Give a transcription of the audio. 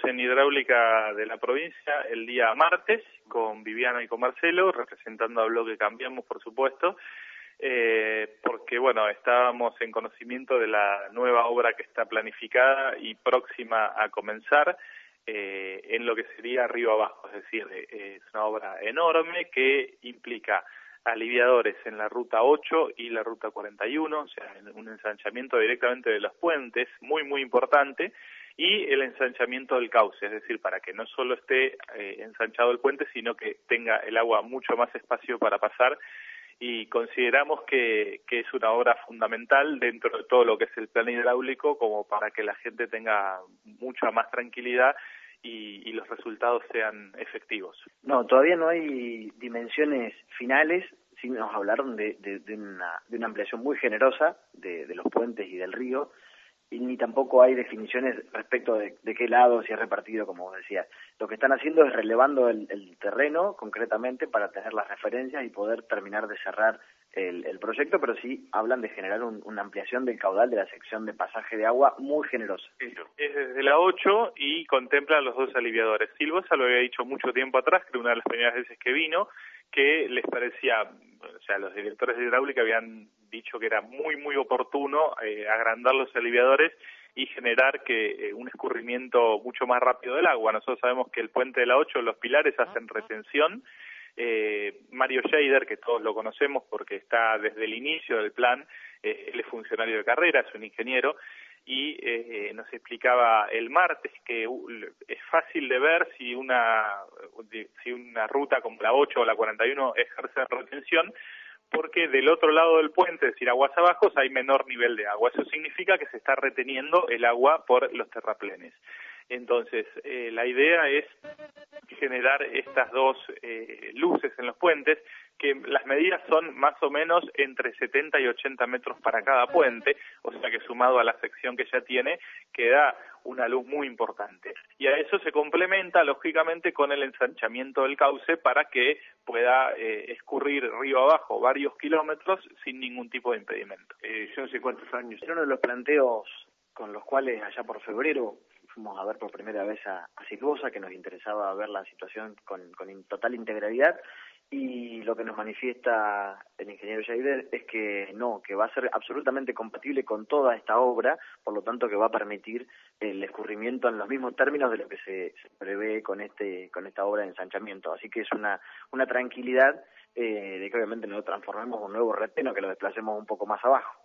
en Hidráulica de la provincia el día martes con Viviana y con Marcelo, representando a Bloque Cambiamos, por supuesto, porque bueno, estábamos en conocimiento de la nueva obra que está planificada y próxima a comenzar en lo que sería Río Abajo, es decir, es una obra enorme que implica aliviadores en la ruta 8 y la ruta 41, o sea, un ensanchamiento directamente de los puentes, muy importante, y el ensanchamiento del cauce, es decir, para que no solo esté ensanchado el puente, sino que tenga el agua mucho más espacio para pasar, y consideramos que es una obra fundamental dentro de todo lo que es el plan hidráulico, como para que la gente tenga mucha más tranquilidad y los resultados sean efectivos. No, todavía no hay dimensiones finales, sí nos hablaron de una ampliación muy generosa de los puentes y del río, y ni tampoco hay definiciones respecto de qué lado se ha repartido, como vos decías. Lo que están haciendo es relevando el terreno concretamente para tener las referencias y poder terminar de cerrar el proyecto, pero sí hablan de generar una ampliación del caudal de la sección de pasaje de agua muy generosa. Es desde la 8 y contempla los dos aliviadores. Silvosa lo había dicho mucho tiempo atrás, que una de las primeras veces que vino, que les parecía, o sea, los directores de hidráulica habían dicho que era muy oportuno agrandar los aliviadores y generar que un escurrimiento mucho más rápido del agua. Nosotros sabemos que el puente de la 8, los pilares hacen retención. Mario Scheider, que todos lo conocemos porque está desde el inicio del plan, él es funcionario de carrera, es un ingeniero, y nos explicaba el martes que es fácil de ver si una ruta como la 8 o la 41 ejerce retención, porque del otro lado del puente, es decir, aguas abajo, hay menor nivel de agua. Eso significa que se está reteniendo el agua por los terraplenes. Entonces, la idea es generar estas dos luces en los puentes, que las medidas son más o menos entre 70 y 80 metros para cada puente, o sea que sumado a la sección que ya tiene, queda una luz muy importante. Y a eso se complementa, lógicamente, con el ensanchamiento del cauce para que pueda escurrir río abajo varios kilómetros sin ningún tipo de impedimento. Yo no sé cuántos años. Era uno de los planteos con los cuales allá por febrero fuimos a ver por primera vez a Silvosa, que nos interesaba ver la situación con total integralidad, y lo que nos manifiesta el ingeniero Scheider es que no, que va a ser absolutamente compatible con toda esta obra, por lo tanto que va a permitir el escurrimiento en los mismos términos de lo que se prevé con esta obra de ensanchamiento. Así que es una tranquilidad de que obviamente no lo transformemos en un nuevo reteno, que lo desplacemos un poco más abajo.